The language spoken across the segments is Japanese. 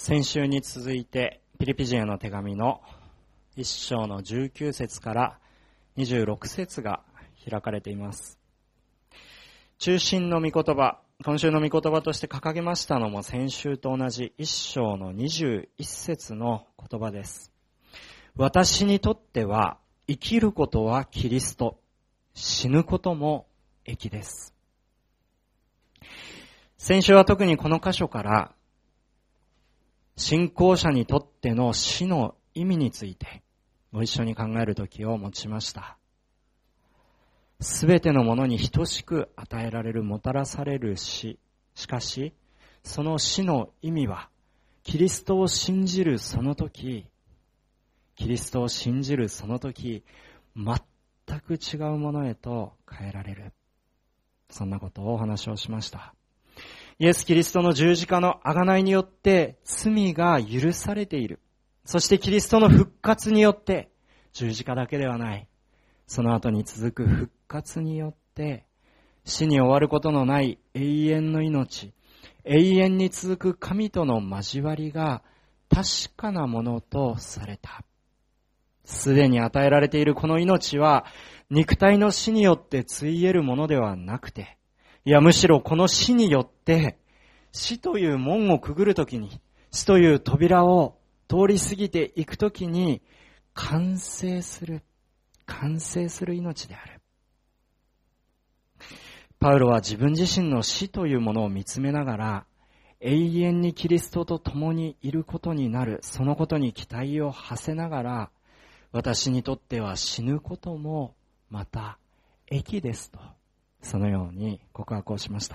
先週に続いてピリピ人への手紙の1章の19節から26節が開かれています。中心の御言葉、今週の御言葉として掲げましたのも先週と同じ1章の21節の言葉です。私にとっては生きることはキリスト、死ぬことも益です。先週は特にこの箇所から信仰者にとっての死の意味についてご一緒に考える時を持ちました。すべてのものに等しく与えられる、もたらされる死。しかし、その死の意味は、キリストを信じるその時、全く違うものへと変えられる。そんなことをお話をしました。イエス・キリストの十字架の贖いによって罪が許されている。そしてキリストの復活によって、十字架だけではない。その後に続く復活によって、死に終わることのない永遠の命、永遠に続く神との交わりが確かなものとされた。すでに与えられているこの命は、肉体の死によってついえるものではなくて、いやむしろこの死によって、死という門をくぐるときに、死という扉を通り過ぎていくときに、完成する命である。パウロは自分自身の死というものを見つめながら、永遠にキリストと共にいることになる、そのことに期待を馳せながら、私にとっては死ぬこともまた益ですと、そのように告白をしました。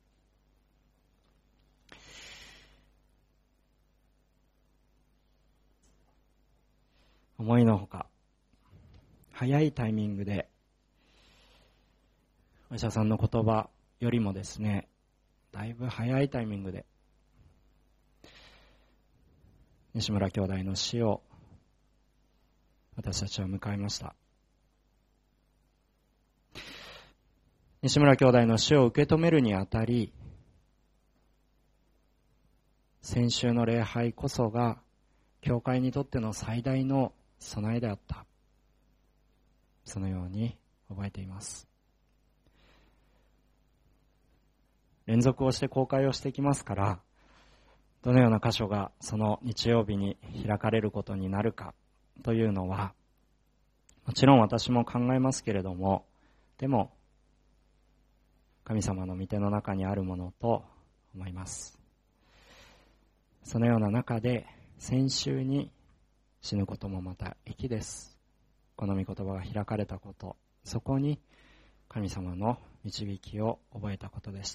思いのほか、早いタイミングで、お医者さんの言葉よりもですね、だいぶ早いタイミングで、西村兄弟の死を私たちは迎えました。西村兄弟の死を受け止めるにあたり、先週の礼拝こそが、教会にとっての最大の備えであった。そのように覚えています。連続をして公開をしていきますから、どのような箇所がその日曜日に開かれることになるかというのは、もちろん私も考えますけれども、でも神様の御手の中にあるものと思います。そのような中で、先週に死ぬこともまた益です。この御言葉が開かれたこと、そこに神様の導きを覚えたことでした。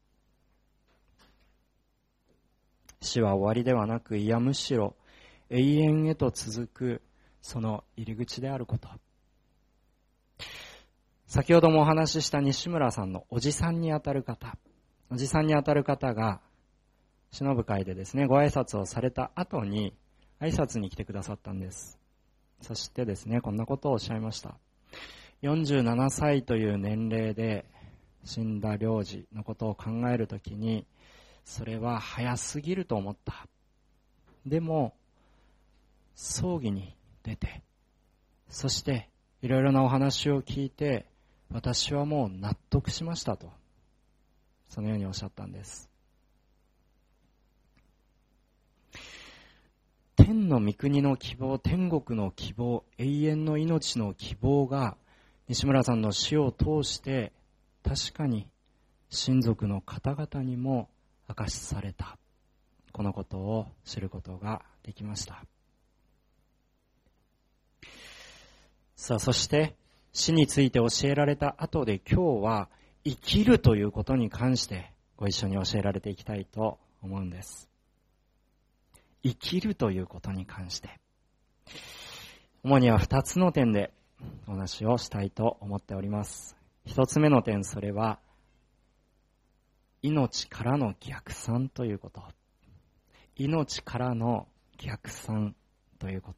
死は終わりではなく、いやむしろ永遠へと続くその入り口であること。先ほどもお話しした西村さんのおじさんにあたる方が偲ぶ会でですね、ご挨拶をされた後に挨拶に来てくださったんです。そしてですね、こんなことをおっしゃいました。47歳という年齢で死んだ領事のことを考えるときに、それは早すぎると思った。でも葬儀に出て、そしていろいろなお話を聞いて、私はもう納得しましたと、そのようにおっしゃったんです。天の御国の希望、天国の希望、永遠の命の希望が西村さんの死を通して確かに親族の方々にも明かしされた。このことを知ることができました。さあ、そして死について教えられた後で、今日は生きるということに関してご一緒に教えられていきたいと思うんです。生きるということに関して、主には2つの点でお話をしたいと思っております。1つ目の点、それは命からの逆算ということ。命からの逆算ということ。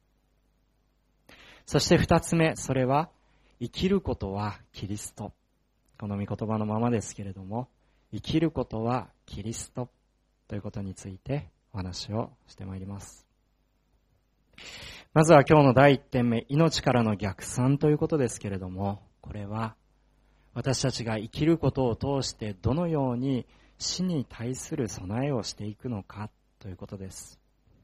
そして2つ目、それは生きることはキリスト。この御言葉のままですけれども、生きることはキリスト。 ということについてお話をしてまいります。まずは今日の第一点目、命からの逆算ということですけれども、これは私たちが生きることを通してどのように死に対する備えをしていくのかということです。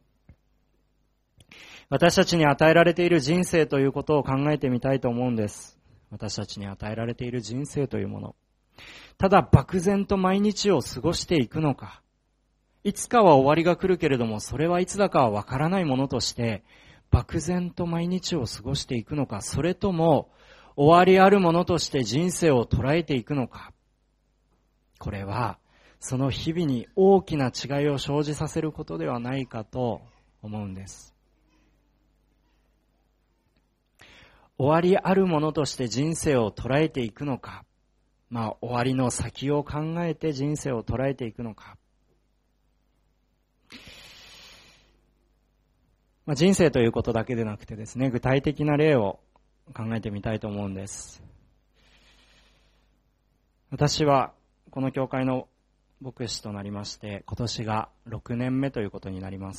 私たちに与えられている人生ということを考えてみたいと思うんです。私たちに与えられている人生というもの、ただ漠然と毎日を過ごしていくのか、いつかは終わりが来るけれどもそれはいつだかはわからないものとして漠然と毎日を過ごしていくのか、それとも終わりあるものとして人生を捉えていくのか、これはその日々に大きな違いを生じさせることではないかと思うんです。終わりあるものとして人生を捉えていくのか、終わりの先を考えて人生を捉えていくのか、人生ということだけでなくてですね、具体的な例を考えてみたいと思うんです。私はこの教会の牧師となりまして、今年が6年目ということになります。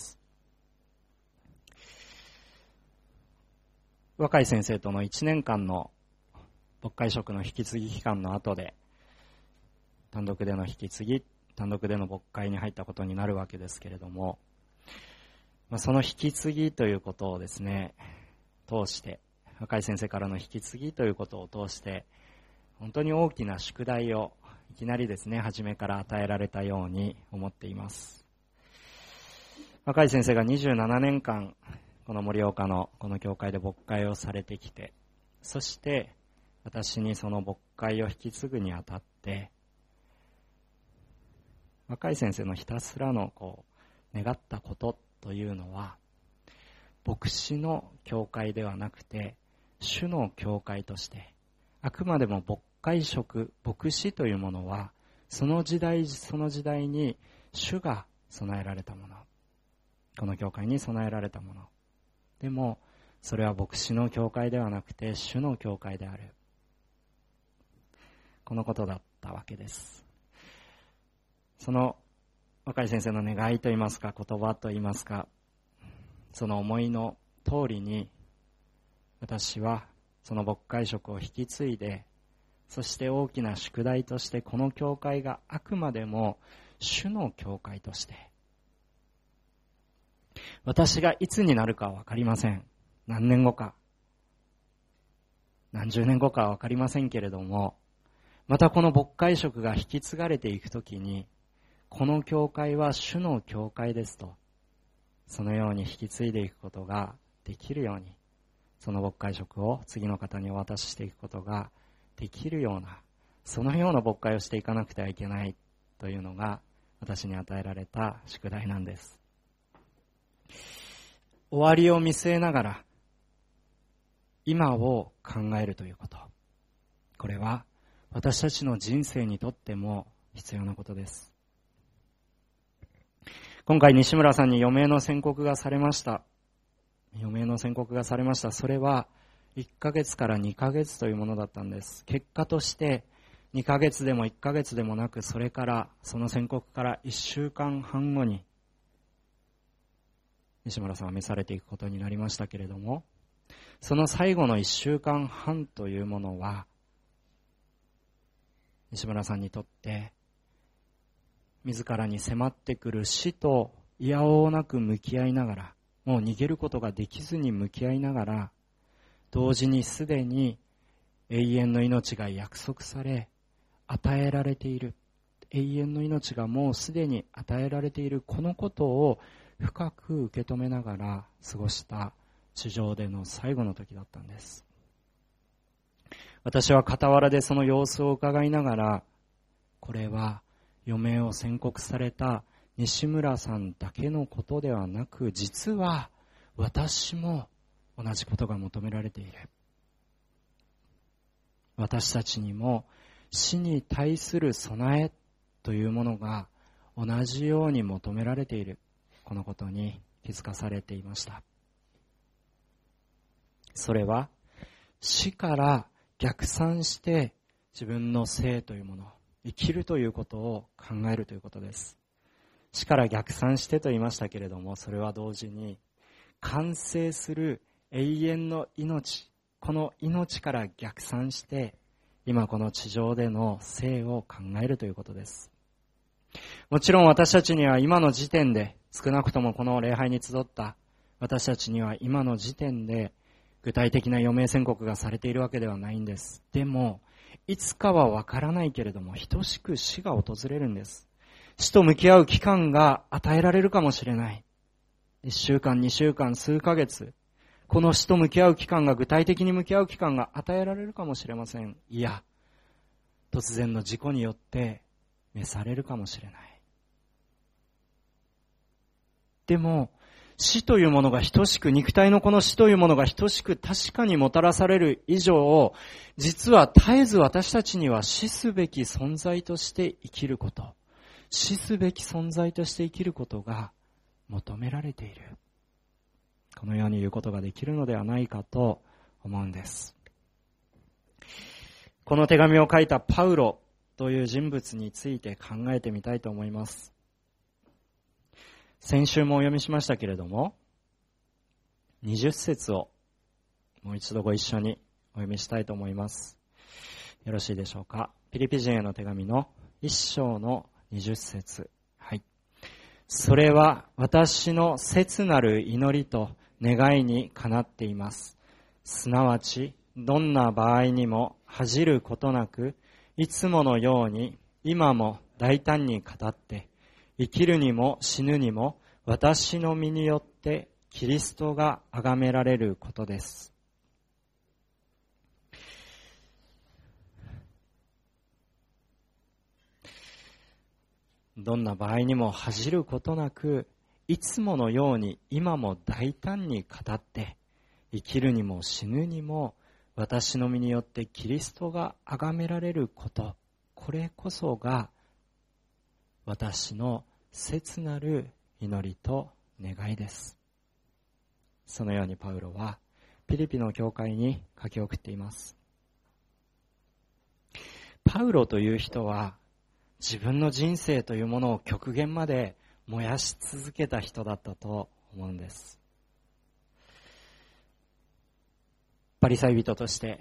若い先生との1年間の牧会職の引き継ぎ期間の後で、単独での引き継ぎ、単独での牧会に入ったことになるわけですけれども、その引き継ぎということをですね、通して、若い先生からの引き継ぎということを通して、本当に大きな宿題をいきなりですね、初めから与えられたように思っています。若い先生が27年間、この盛岡のこの教会で牧会をされてきて、そして私にその牧会を引き継ぐにあたって、若い先生のひたすらの願ったことというのは、牧師の教会ではなくて主の教会として、あくまでも牧会職、牧師というものはその時代その時代に主が備えられたもの、この教会に備えられたものでも、それは牧師の教会ではなくて主の教会である、このことだったわけです。その若い先生の願いといいますか、言葉といいますか、その思いの通りに、私はその牧会職を引き継いで、そして大きな宿題としてこの教会があくまでも主の教会として、私がいつになるかは分かりません。何年後か、何十年後かは分かりませんけれども、またこの牧会職が引き継がれていくときに、この教会は主の教会ですと、そのように引き継いでいくことができるように、その牧会職を次の方にお渡ししていくことができるような、そのような牧会をしていかなくてはいけないというのが私に与えられた宿題なんです。終わりを見据えながら今を考えるということ、これは私たちの人生にとっても必要なことです。今回西村さんに余命の宣告がされました。余命の宣告がされました。それは1ヶ月から2ヶ月というものだったんです。結果として2ヶ月でも1ヶ月でもなく、それからその宣告から1週間半後に西村さんは召されていくことになりましたけれども、その最後の1週間半というものは、西村さんにとって自らに迫ってくる死といやおうなく向き合いながら、もう逃げることができずに向き合いながら、同時にすでに永遠の命が約束され与えられている、永遠の命がもうすでに与えられている、このことを深く受け止めながら過ごした地上での最後の時だったんです。私は傍らでその様子を伺いながら、これは余命を宣告された西村さんだけのことではなく、実は私も同じことが求められている。私たちにも死に対する備えというものが同じように求められている、このことに気づかされていました。それは死から逆算して自分の生というもの、生きるということを考えるということです。 死から逆算してと言いましたけれども、それは同時に完成する永遠の命、この命から逆算して今この地上での生を考えるということです。もちろん私たちには今の時点で、少なくともこの礼拝に集った私たちには今の時点で具体的な余命宣告がされているわけではないんです。でもいつかはわからないけれども、等しく死が訪れるんです。死と向き合う期間が与えられるかもしれない。1週間、2週間、数ヶ月、この死と向き合う期間が、具体的に向き合う期間が与えられるかもしれません。いや、突然の事故によって召されるかもしれない。でも死というものが等しく、肉体のこの死というものが等しく確かにもたらされる以上、実は絶えず私たちには死すべき存在として生きること、死すべき存在として生きることが求められている。このように言うことができるのではないかと思うんです。この手紙を書いたパウロという人物について考えてみたいと思います。先週もお読みしましたけれども、20節をもう一度ご一緒にお読みしたいと思います。よろしいでしょうか。ピリピ人への手紙の1章の20節。はい。それは私の切なる祈りと願いにかなっています。すなわち、どんな場合にも恥じることなく、いつものように今も大胆に語って、生きるにも死ぬにも私の身によってキリストが崇められることです。どんな場合にも恥じることなく、いつものように今も大胆に語って、生きるにも死ぬにも私の身によってキリストが崇められること、これこそが私の切なる祈りと願いです。そのようにパウロはピリピの教会に書き送っています。パウロという人は自分の人生というものを極限まで燃やし続けた人だったと思うんです。パリサイ人として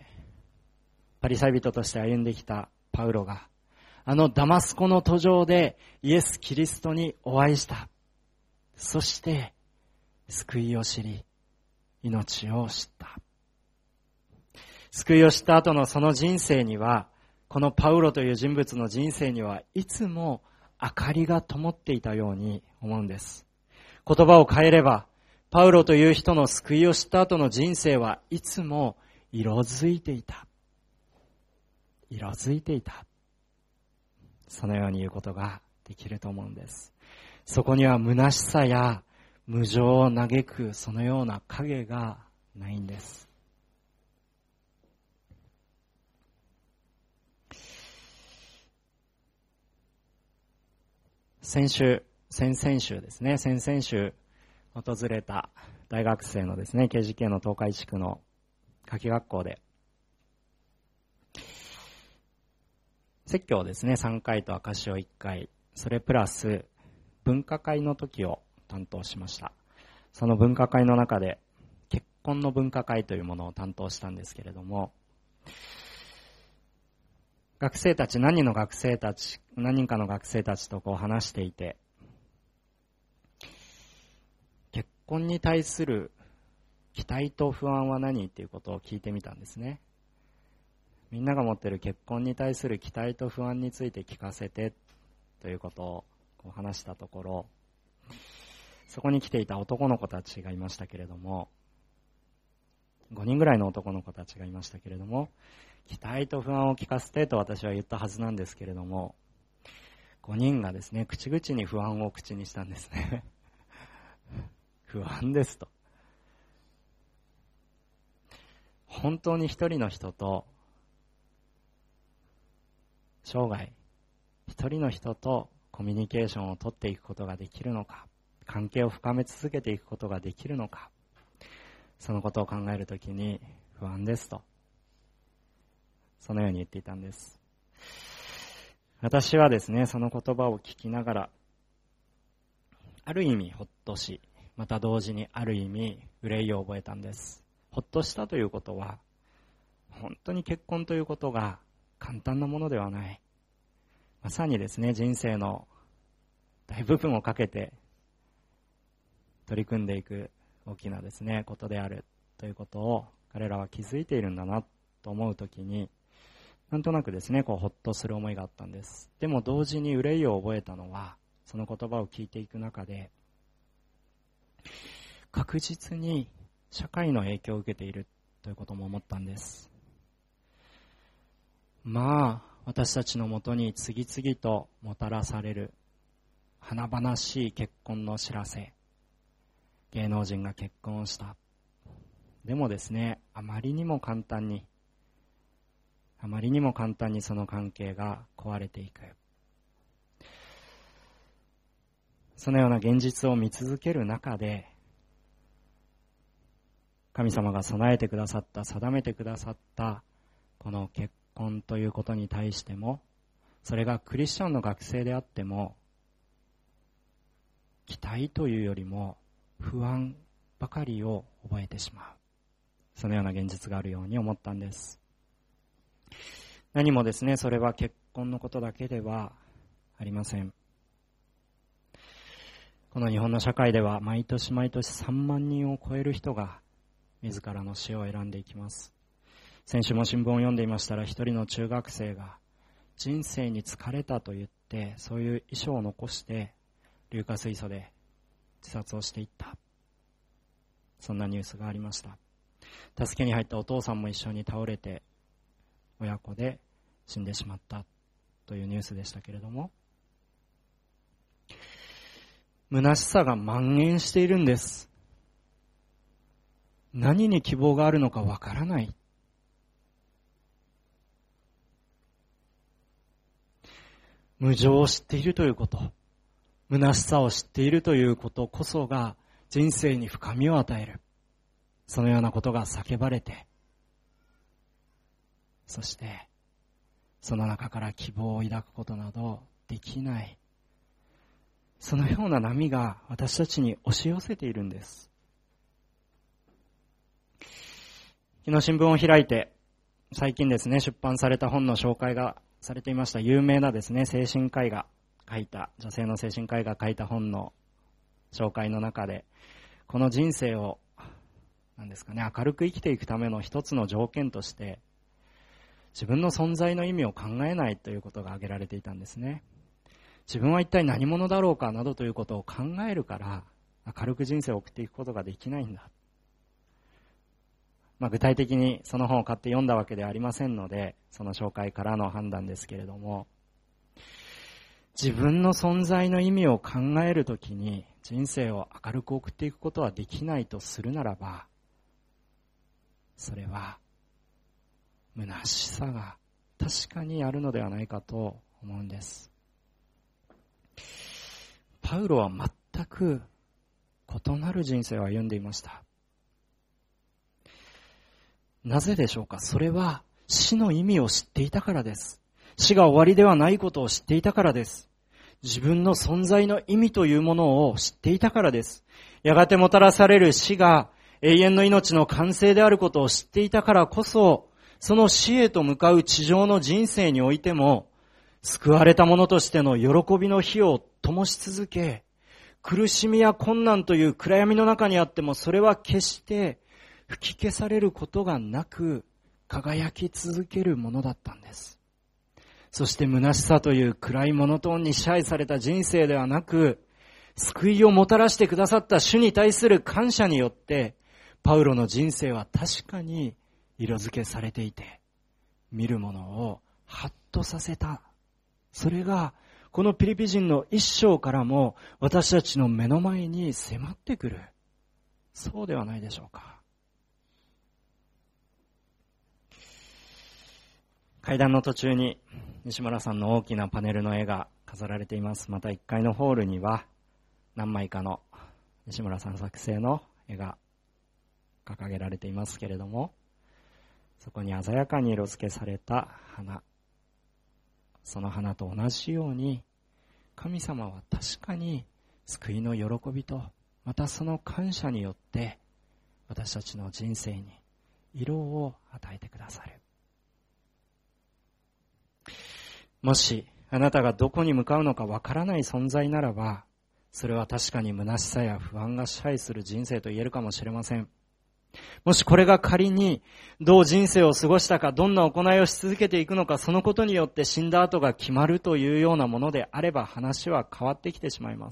歩んできたパウロが、あのダマスコの途上でイエス・キリストにお会いした。そして救いを知り、命を知った。救いを知った後のその人生には、このパウロという人物の人生にはいつも明かりが灯っていたように思うんです。言葉を変えれば、パウロという人の救いを知った後の人生はいつも色づいていた。そのように言うことができると思うんです。そこには虚しさや無情を嘆くそのような影がないんです。先々週ですね、先々週訪れた大学生のですね、KGK の東海地区の夏季学校で説教をですね、3回と証を1回、それプラス文化会の時を担当しました。その文化会の中で結婚の文化会というものを担当したんですけれども、何人かの学生たちとこう話していて、結婚に対する期待と不安は何っていうことを聞いてみたんですね。みんなが持っている結婚に対する期待と不安について聞かせてということをこう話したところ、そこに来ていた男の子たちがいましたけれども、5人ぐらいの男の子たちがいましたけれども、期待と不安を聞かせてと私は言ったはずなんですけれども、5人がですね、口々に不安を口にしたんですね。不安ですと。本当に一人の人と生涯一人の人とコミュニケーションを取っていくことができるのか、関係を深め続けていくことができるのか、そのことを考えるときに不安ですと、そのように言っていたんです。私はですね、その言葉を聞きながらある意味ほっとし、また同時にある意味憂いを覚えたんです。ほっとしたということは、本当に結婚ということが簡単なものではない。まさにですね、人生の大部分をかけて取り組んでいく大きなですね、ことであるということを彼らは気づいているんだなと思うときに、なんとなくですね、ほっとする思いがあったんです。でも同時に憂いを覚えたのは、その言葉を聞いていく中で、確実に社会の影響を受けているということも思ったんです。私たちのもとに次々ともたらされる華々しい結婚の知らせ、芸能人が結婚をした。でもですね、あまりにも簡単にその関係が壊れていく。そのような現実を見続ける中で、神様が備えてくださった、定めてくださったこの結婚ということに対しても、それがクリスチャンの学生であっても、期待というよりも不安ばかりを覚えてしまう。そのような現実があるように思ったんです。何もですね、それは結婚のことだけではありません。この日本の社会では毎年3万人を超える人が自らの死を選んでいきます。先週も新聞を読んでいましたら、一人の中学生が人生に疲れたと言って、そういう遺書を残して硫化水素で自殺をしていった。そんなニュースがありました。助けに入ったお父さんも一緒に倒れて、親子で死んでしまったというニュースでしたけれども、虚しさが蔓延しているんです。何に希望があるのかわからない。無常を知っているということ、虚しさを知っているということこそが人生に深みを与える。そのようなことが叫ばれて、そしてその中から希望を抱くことなどできない。そのような波が私たちに押し寄せているんです。昨日新聞を開いて、最近ですね、出版された本の紹介がされていました。有名なですね、精神科医が書いた、女性の精神科医が書いた本の紹介の中で、この人生を明るく生きていくための一つの条件として、自分の存在の意味を考えないということが挙げられていたんですね。自分は一体何者だろうかなどということを考えるから、明るく人生を送っていくことができないんだ。具体的にその本を買って読んだわけではありませんので、その紹介からの判断ですけれども、自分の存在の意味を考えるときに人生を明るく送っていくことはできないとするならば、それは虚しさが確かにあるのではないかと思うんです。パウロは全く異なる人生を歩んでいました。なぜでしょうか。それは死の意味を知っていたからです。死が終わりではないことを知っていたからです。自分の存在の意味というものを知っていたからです。やがてもたらされる死が永遠の命の完成であることを知っていたからこそ、その死へと向かう地上の人生においても、救われた者としての喜びの火を灯し続け、苦しみや困難という暗闇の中にあっても、それは決して吹き消されることがなく、輝き続けるものだったんです。そして虚しさという暗いモノトーンに支配された人生ではなく、救いをもたらしてくださった主に対する感謝によって、パウロの人生は確かに色付けされていて、見る者をハッとさせた。それが、このピリピ人の一章からも私たちの目の前に迫ってくる。そうではないでしょうか。階段の途中に西村さんの大きなパネルの絵が飾られています。また1階のホールには何枚かの西村さん作成の絵が掲げられていますけれども、そこに鮮やかに色付けされた花、その花と同じように神様は確かに救いの喜びと、またその感謝によって私たちの人生に色を与えてくださる。もしあなたがどこに向かうのかわからない存在ならば、それは確かに虚しさや不安が支配する人生と言えるかもしれません。もしこれが仮にどう人生を過ごしたか、どんな行いをし続けていくのか、そのことによって死んだ後が決まるというようなものであれば、話は変わってきてしまいます。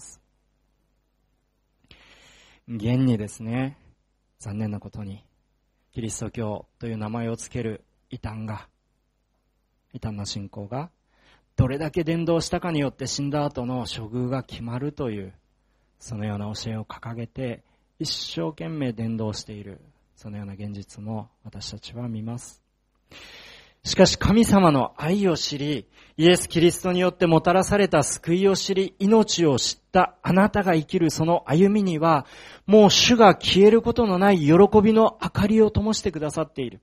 現にですね、残念なことにキリスト教という名前をつける異端な信仰がどれだけ伝道したかによって死んだ後の処遇が決まるという、そのような教えを掲げて一生懸命伝道している、そのような現実も私たちは見ます。しかし神様の愛を知り、イエス・キリストによってもたらされた救いを知り、命を知ったあなたが生きるその歩みには、もう主が消えることのない喜びの明かりを灯してくださっている。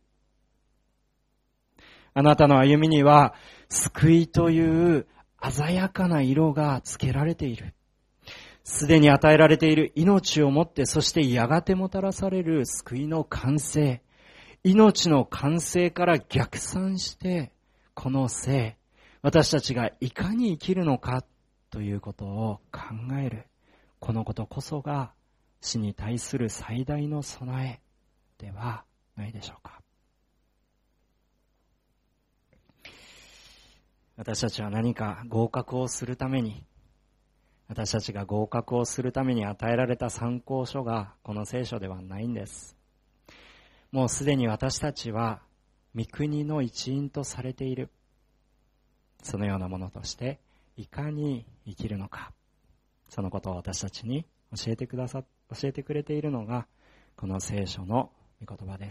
あなたの歩みには、救いという鮮やかな色がつけられている。すでに与えられている命をもって、そしてやがてもたらされる救いの完成。命の完成から逆算して、この生、私たちがいかに生きるのかということを考える。このことこそが死に対する最大の備えではないでしょうか。私たちは何か合格をするために、私たちが合格をするために与えられた参考書がこの聖書ではないんです。もうすでに私たちは御国の一員とされている。そのようなものとしていかに生きるのか、そのことを私たちに教えてくれているのがこの聖書の御言葉です。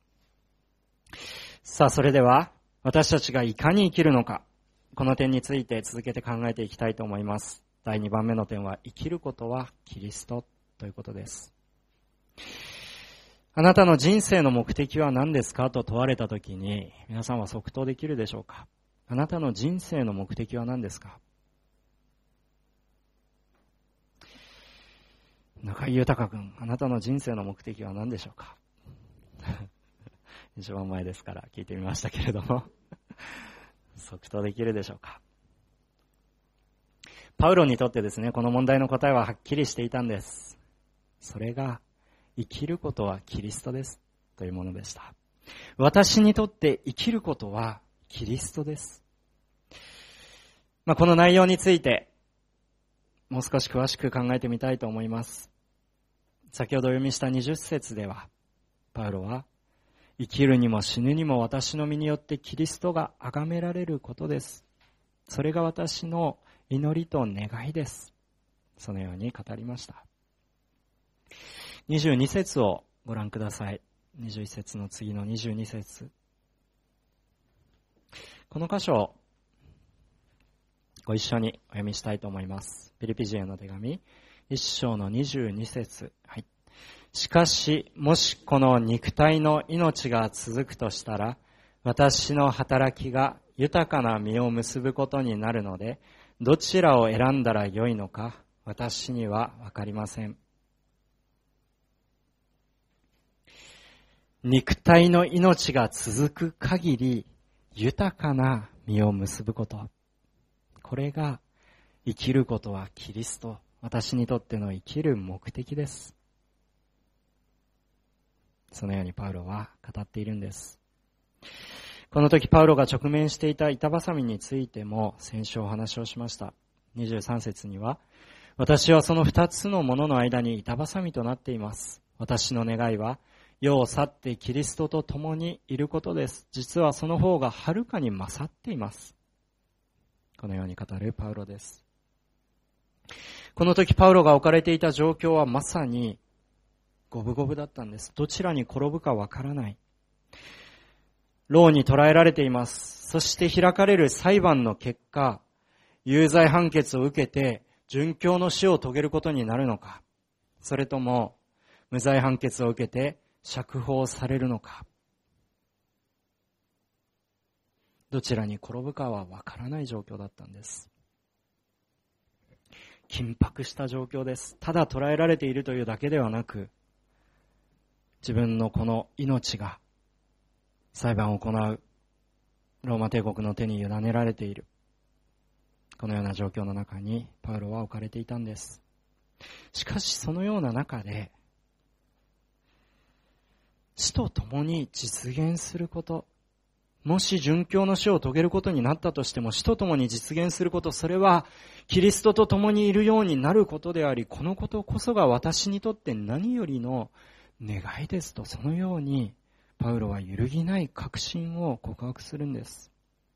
さあ、それでは私たちがいかに生きるのか、この点について続けて考えていきたいと思います。第2番目の点は、生きることはキリストということです。あなたの人生の目的は何ですかと問われたときに、皆さんは即答できるでしょうか。あなたの人生の目的は何ですか。中井豊君、あなたの人生の目的は何でしょうか。一番前ですから聞いてみましたけれども即答できるでしょうか。パウロにとってですね、この問題の答えははっきりしていたんです。それが、生きることはキリストですというものでした。私にとって生きることはキリストです。この内容についてもう少し詳しく考えてみたいと思います。先ほど読みした20節では、パウロは生きるにも死ぬにも私の身によってキリストが崇められることです。それが私の祈りと願いです。そのように語りました。22節をご覧ください。21節の次の22節。この箇所をご一緒にお読みしたいと思います。ピリピ人への手紙、1章の22節。はい。しかし、もしこの肉体の命が続くとしたら、私の働きが豊かな実を結ぶことになるので、どちらを選んだらよいのか、私にはわかりません。肉体の命が続く限り、豊かな実を結ぶこと。これが、生きることはキリスト。私にとっての生きる目的です。そのようにパウロは語っているんです。この時パウロが直面していた板挟みについても先週お話をしました。23節には、私はその2つのものの間に板挟みとなっています。私の願いは、世を去ってキリストと共にいることです。実はその方がはるかに勝っています。このように語るパウロです。この時パウロが置かれていた状況はまさに五分五分だったんです。どちらに転ぶかわからない。牢に捕らえられています。そして開かれる裁判の結果、有罪判決を受けて殉教の死を遂げることになるのか、それとも無罪判決を受けて釈放されるのか、どちらに転ぶかはわからない状況だったんです。 緊迫した状況です。ただ捕らえられているというだけではなく、自分のこの命が裁判を行うローマ帝国の手に委ねられている。このような状況の中にパウロは置かれていたんです。しかしそのような中で、死と共に実現すること、もし殉教の死を遂げることになったとしても、死と共に実現すること、それはキリストと共にいるようになることであり、このことこそが私にとって何よりの願いですと、そのようにパウロは揺るぎない確信を告白するんです。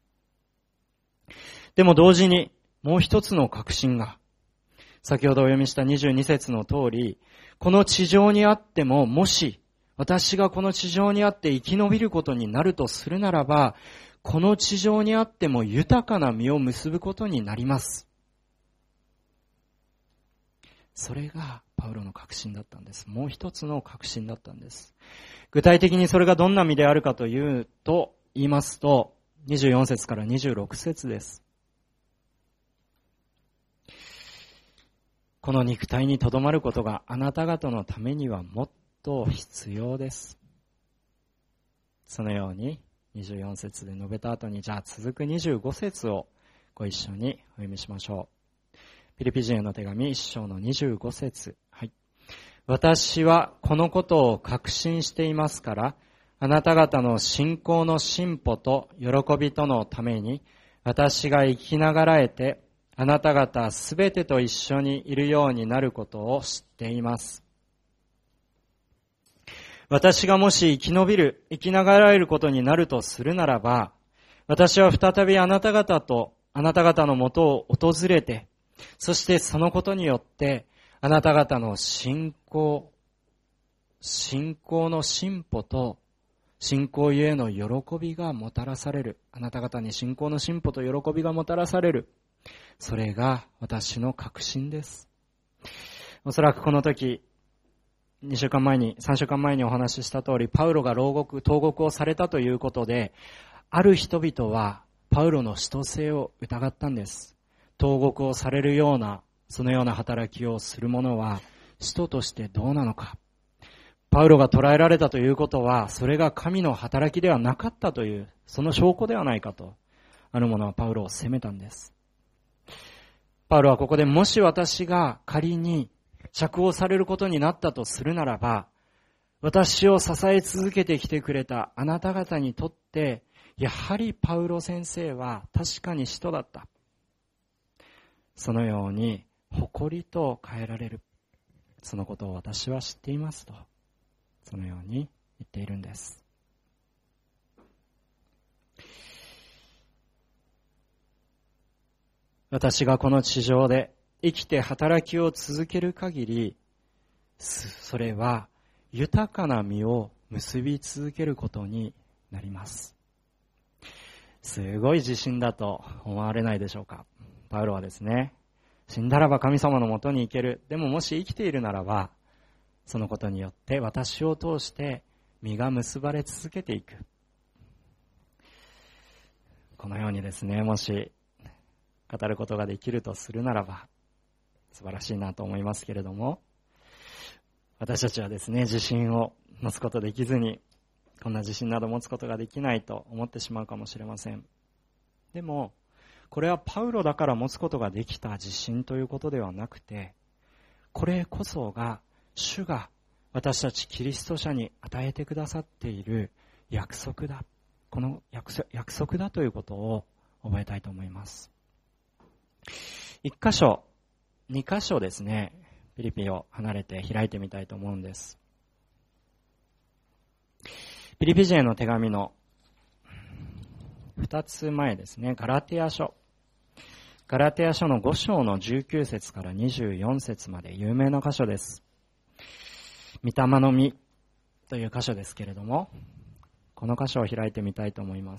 でも同時にもう一つの確信が、先ほどお読みした22節の通り、この地上にあっても、もし私がこの地上にあって生き延びることになるとするならば、この地上にあっても豊かな実を結ぶことになります。それがパウロの確信だったんです。もう一つの確信だったんです。具体的にそれがどんな実であるかと言いますと、24節から26節です。この肉体にとどまることがあなた方のためにはもっと必要です。そのように24節で述べた後に、じゃあ続く25節をご一緒にお読みしましょう。ピリピ人への手紙1章の25節。はい。私はこのことを確信していますから、あなた方の信仰の進歩と喜びとのために、私が生きながらえて、あなた方すべてと一緒にいるようになることを知っています。私がもし生きながらえることになるとするならば、私は再びあなた方のもとを訪れて、そしてそのことによって、あなた方の信仰の進歩と、信仰ゆえの喜びがもたらされる。あなた方に信仰の進歩と喜びがもたらされる。それが私の確信です。おそらくこの時、3週間前にお話しした通り、パウロが投獄をされたということで、ある人々はパウロの使徒性を疑ったんです。投獄をされるような、そのような働きをする者は、使徒としてどうなのか。パウロが捕らえられたということは、それが神の働きではなかったという、その証拠ではないかと、ある者はパウロを責めたんです。パウロはここで、もし私が仮に釈放されることになったとするならば、私を支え続けてきてくれたあなた方にとって、やはりパウロ先生は確かに使徒だった。そのように誇りと変えられる。そのことを私は知っていますと。そのように言っているんです。私がこの地上で生きて働きを続ける限り、それは豊かな実を結び続けることになります。すごい自信だと思われないでしょうか。パウロはですね、死んだらば神様のもとに行ける。でももし生きているならば、そのことによって私を通して実が結ばれ続けていく。このようにですね、もし語ることができるとするならば素晴らしいなと思いますけれども、私たちはですね、自信を持つことできずに、こんな自信など持つことができないと思ってしまうかもしれません。でもこれはパウロだから持つことができた自信ということではなくて、これこそが主が私たちキリスト者に与えてくださっている約束だ。この約束だということを覚えたいと思います。1箇所、2箇所ですね、ピリピを離れて開いてみたいと思うんです。ピリピ人への手紙の2つ前ですね、ガラテヤ書の5章の19節から24節まで有名な箇所です。御霊の実という箇所ですけれども、この箇所を開いてみたいと思います。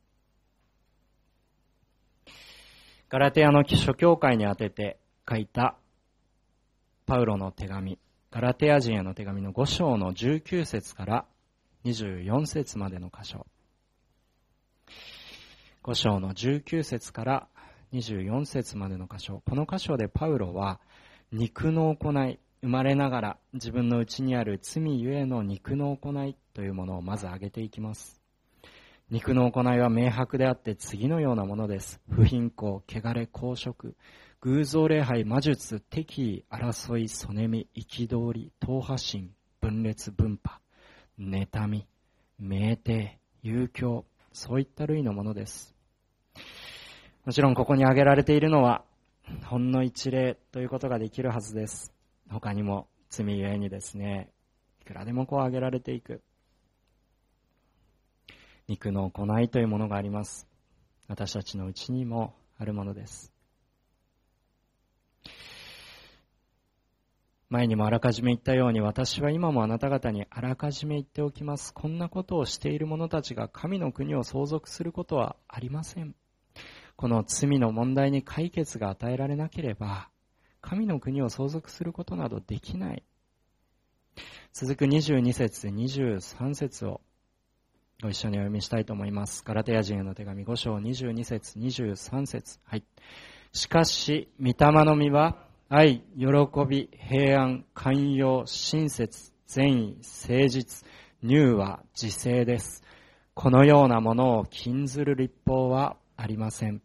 ガラテヤの諸教会に宛てて書いたパウロの手紙、ガラテヤ人への手紙の5章の19節から24節までの箇所。5章の19節から 24節までの箇所、この箇所でパウロは肉の行い、生まれながら自分の内にある罪ゆえの肉の行いというものをまず挙げていきます。肉の行いは明白であって次のようなものです。不貧困、汚れ、公職、偶像礼拝、魔術、敵意、争い、そねみ、憤り、党派心、分裂、分派、妬み、酩酊、遊興、そういった類のものです。もちろんここに挙げられているのはほんの一例ということができるはずです。他にも罪ゆえにですね、いくらでも挙げられていく肉の行いというものがあります。私たちのうちにもあるものです。前にもあらかじめ言ったように、私は今もあなた方にあらかじめ言っておきます。こんなことをしている者たちが神の国を相続することはありません。この罪の問題に解決が与えられなければ、神の国を相続することなどできない。続く22節、23節をご一緒にお読みしたいと思います。ガラテヤ人への手紙5章22節、23節。はい。しかし、御霊の実は、愛、喜び、平安、寛容、親切、善意、誠実、柔和、自制です。このようなものを禁ずる律法はありません。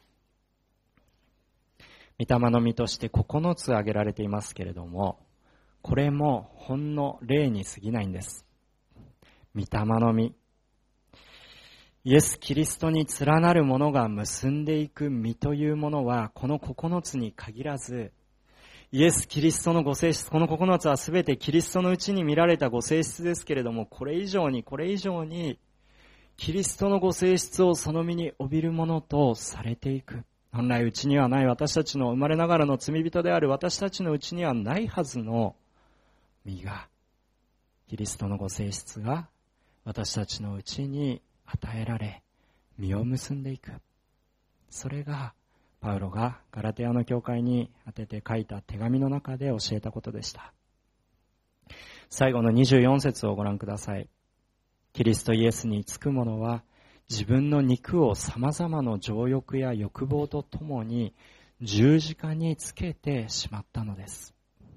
御霊の実として9つ挙げられていますけれども、これもほんの例に過ぎないんです。御霊の実。イエス・キリストに連なるものが結んでいく実というものは、この9つに限らず、イエス・キリストのご性質、この9つはすべてキリストのうちに見られたご性質ですけれども、これ以上に、キリストのご性質をその身に帯びるものとされていく。本来うちにはない私たちの生まれながらの罪人である私たちのうちにはないはずの実が、キリストのご性質が私たちのうちに与えられ、実を結んでいく。それが、パウロがガラテヤの教会に宛てて書いた手紙の中で教えたことでした。最後の24節をご覧ください。キリストイエスにつく者は、自分の肉を様々な情欲や欲望とともに十字架につけてしまったのです。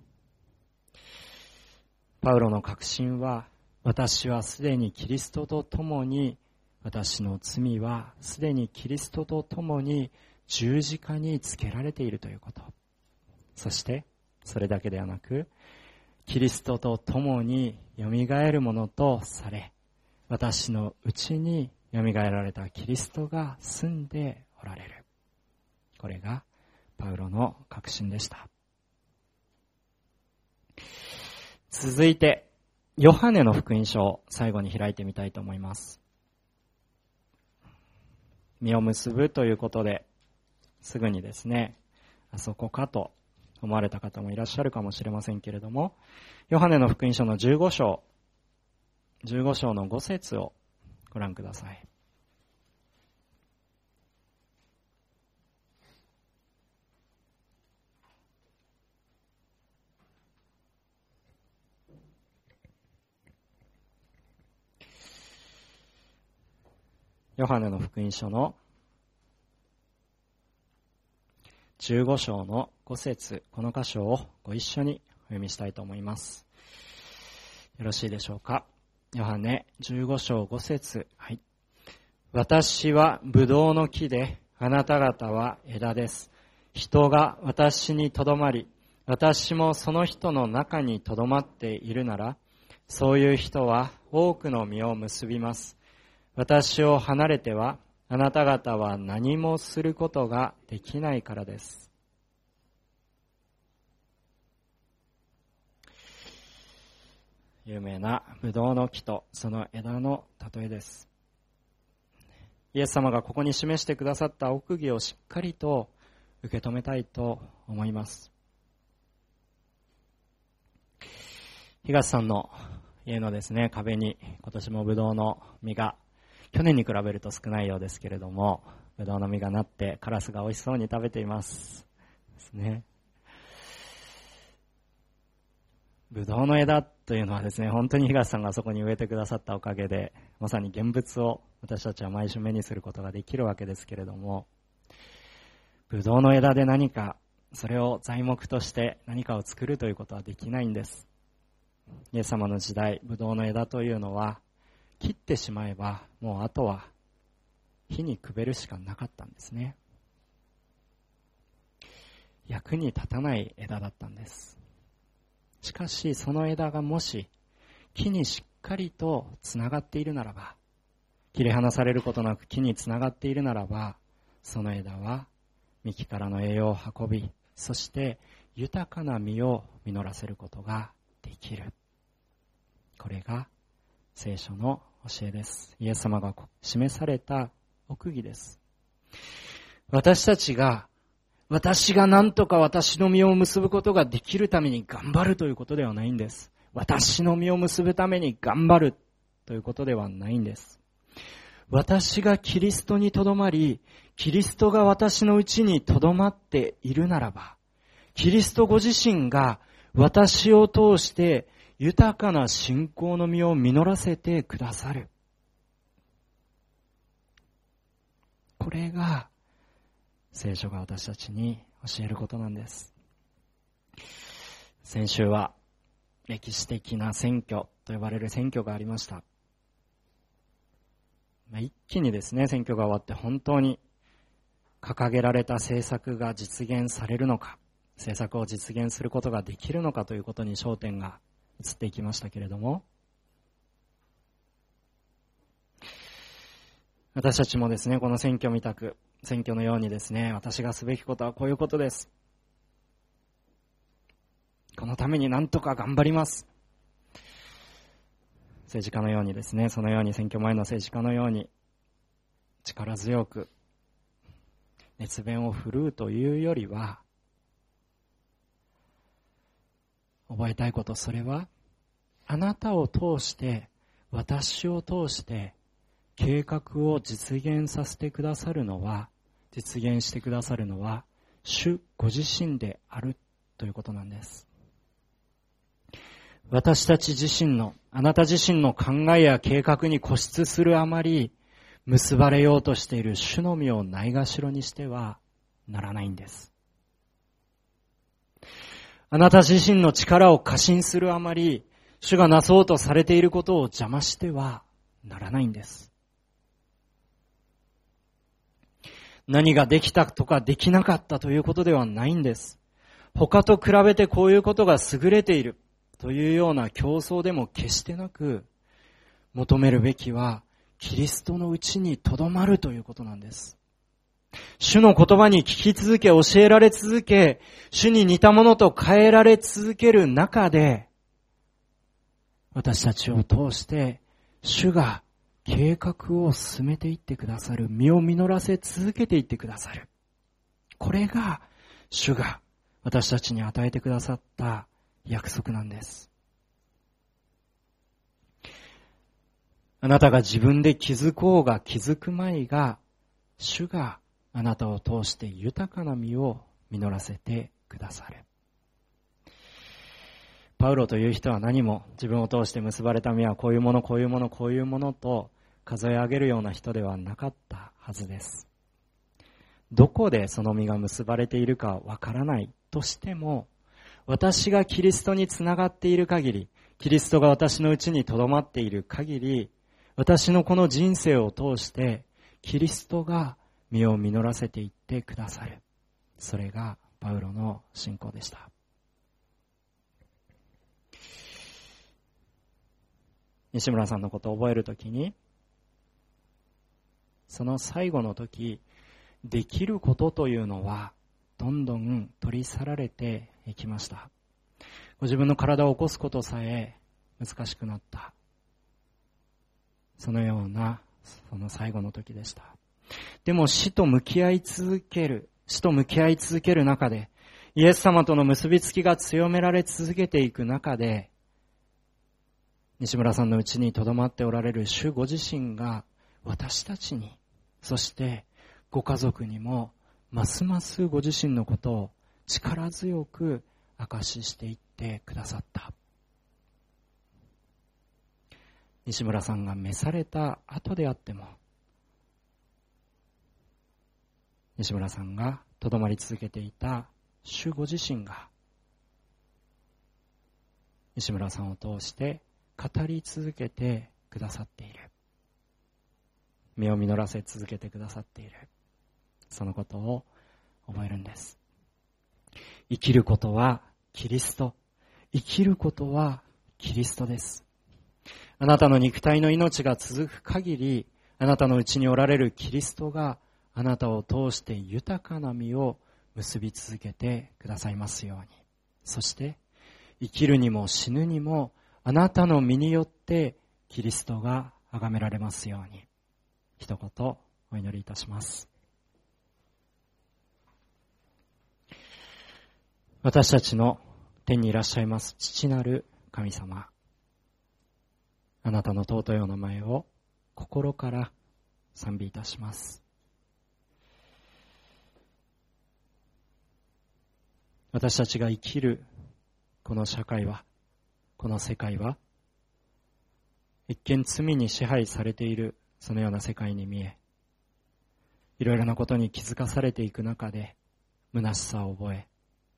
パウロの確信は、私はすでにキリストとともに、私の罪はすでにキリストとともに十字架につけられているということ。そして、それだけではなく、キリストとともによみがえるものとされ、私のうちによみがえられたキリストが住んでおられる。これがパウロの確信でした。続いて、ヨハネの福音書を最後に開いてみたいと思います。実を結ぶということで、すぐにですね、あそこかと思われた方もいらっしゃるかもしれませんけれども、ヨハネの福音書の15章の5節をご覧ください。ヨハネの福音書の15章の5節、この箇所をご一緒にお読みしたいと思います。よろしいでしょうか。ヨハネ15章5節、はい。私はブドウの木で、あなた方は枝です。人が私にとどまり、私もその人の中にとどまっているなら、そういう人は多くの実を結びます。私を離れては、あなた方は何もすることができないからです。有名なブドウの木とその枝の例えです。イエス様がここに示してくださった奥義をしっかりと受け止めたいと思います。東さんの家のですね、壁に今年もブドウの実が去年に比べると少ないようですけれども、ブドウの実がなってカラスが美味しそうに食べていますですね。ブドウの枝というのはですね、本当に東さんがそこに植えてくださったおかげで、まさに現物を私たちは毎週目にすることができるわけですけれども、 ブドウの枝で何か、それを材木として何かを作るということはできないんです。イエス様の時代、ブドウの枝というのは、切ってしまえば、もうあとは火にくべるしかなかったんですね。役に立たない枝だったんです。しかし、その枝がもし木にしっかりとつながっているならば、切り離されることなく木につながっているならば、その枝は幹からの栄養を運び、そして豊かな実を実らせることができる。これが聖書の教えです。イエス様が示された奥義です。私たちが、私が何とか私の実を結ぶことができるために頑張るということではないんです。私の実を結ぶために頑張るということではないんです。私がキリストにとどまり、キリストが私のうちにとどまっているならば、キリストご自身が私を通して豊かな信仰の実を実らせてくださる。これが聖書が私たちに教えることなんです。先週は歴史的な選挙と呼ばれる選挙がありました。一気にですね、選挙が終わって本当に掲げられた政策が実現されるのか、政策を実現することができるのかということに焦点が移っていきましたけれども、私たちもですね、この選挙みたく、選挙のようにですね、私がすべきことはこういうことです。このために何とか頑張ります。政治家のようにですね、そのように選挙前の政治家のように力強く熱弁を振るうというよりは、覚えたいこと、それはあなたを通して、私を通して計画を実現させてくださるのは、実現してくださるのは主ご自身であるということなんです。私たち自身の、あなた自身の考えや計画に固執するあまり、結ばれようとしている主の実をないがしろにしてはならないんです。あなた自身の力を過信するあまり、主がなそうとされていることを邪魔してはならないんです。何ができたとかできなかったということではないんです。他と比べてこういうことが優れているというような競争でも決してなく、求めるべきはキリストのうちにとどまるということなんです。主の言葉に聞き続け、教えられ続け、主に似たものと変えられ続ける中で、私たちを通して主が計画を進めていってくださる、実を実らせ続けていってくださる。これが主が私たちに与えてくださった約束なんです。あなたが自分で気づこうが気づくまいが、主があなたを通して豊かな実を実らせてくださる。パウロという人は何も自分を通して結ばれた実はこういうもの、こういうもの、こういうものと数え上げるような人ではなかったはずです。どこでその実が結ばれているかわからないとしても、私がキリストにつながっている限り、キリストが私のうちにとどまっている限り、私のこの人生を通してキリストが実を実らせていってくださる。それがパウロの信仰でした。西村さんのことを覚えるときに、その最後の時、できることというのはどんどん取り去られていきました。ご自分の体を起こすことさえ難しくなった。そのような、その最後の時でした。でも死と向き合い続ける中で、イエス様との結びつきが強められ続けていく中で、西村さんのうちに留まっておられる主ご自身が私たちに、そしてご家族にもますますご自身のことを力強く証ししていってくださった。西村さんが召された後であっても、西村さんがとどまり続けていた主ご自身が西村さんを通して語り続けてくださっている。身を実らせ続けてくださっている。そのことを覚えるんです。生きることはキリスト。生きることはキリストです。あなたの肉体の命が続く限り、あなたのうちにおられるキリストがあなたを通して豊かな実を結び続けてくださいますように。そして生きるにも死ぬにもあなたの身によってキリストが崇められますように。一言お祈りいたします。私たちの天にいらっしゃいます父なる神様、あなたの尊いお名前を心から賛美いたします。私たちが生きるこの社会は、この世界は一見罪に支配されているそのような世界に見え、いろいろなことに気づかされていく中で虚しさを覚え、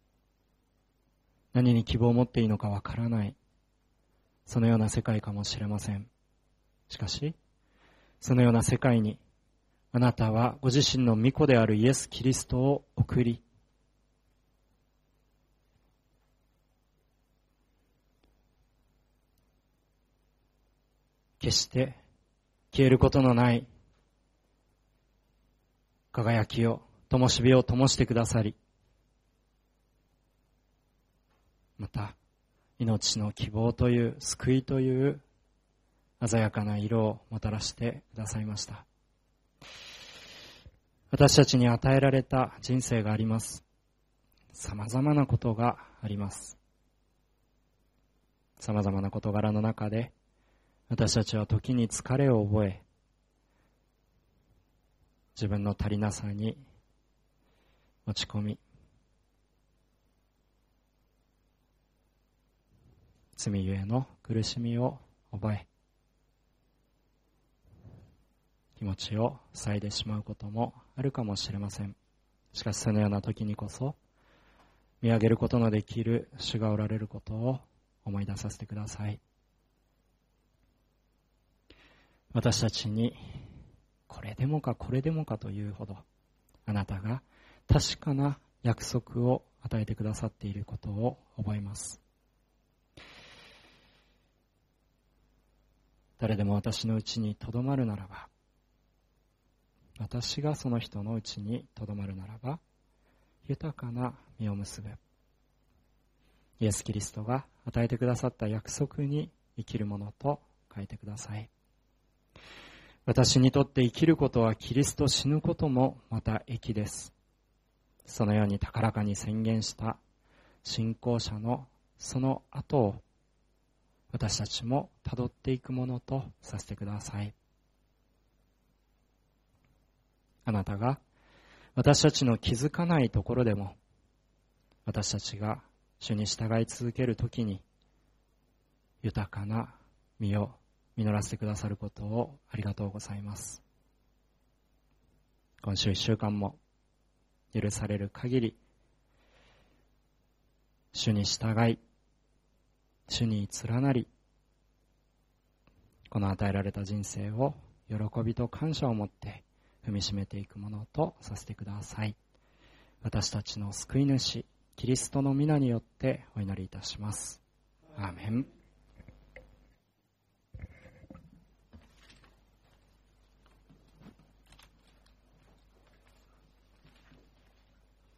何に希望を持っていいのかわからない、そのような世界かもしれません。しかしそのような世界にあなたはご自身の御子であるイエス・キリストを送り、決して消えることのない輝きを、灯火を灯してくださり、また命の希望という救いという鮮やかな色をもたらしてくださいました。私たちに与えられた人生があります。様々なことがあります。様々な事柄の中で私たちは時に疲れを覚え、自分の足りなさに落ち込み、罪ゆえの苦しみを覚え、気持ちを塞いでしまうこともあるかもしれません。しかしそのような時にこそ見上げることのできる主がおられることを思い出させてください。私たちにこれでもかこれでもかというほどあなたが確かな約束を与えてくださっていることを覚えます。誰でも私のうちにとどまるならば、私がその人のうちにとどまるならば、豊かな実を結ぶ。イエス・キリストが与えてくださった約束に生きるものと書いてください。私にとって生きることはキリスト、死ぬこともまた益です。そのように高らかに宣言した信仰者のその後を私たちもたどっていくものとさせてください。あなたが私たちの気づかないところでも私たちが主に従い続けるときに豊かな実を実らせてくださることをありがとうございます。今週1週間も許される限り主に従い、主に連なり、この与えられた人生を喜びと感謝を持って踏みしめていくものとさせてください。私たちの救い主キリストの皆によってお祈りいたします。アーメン。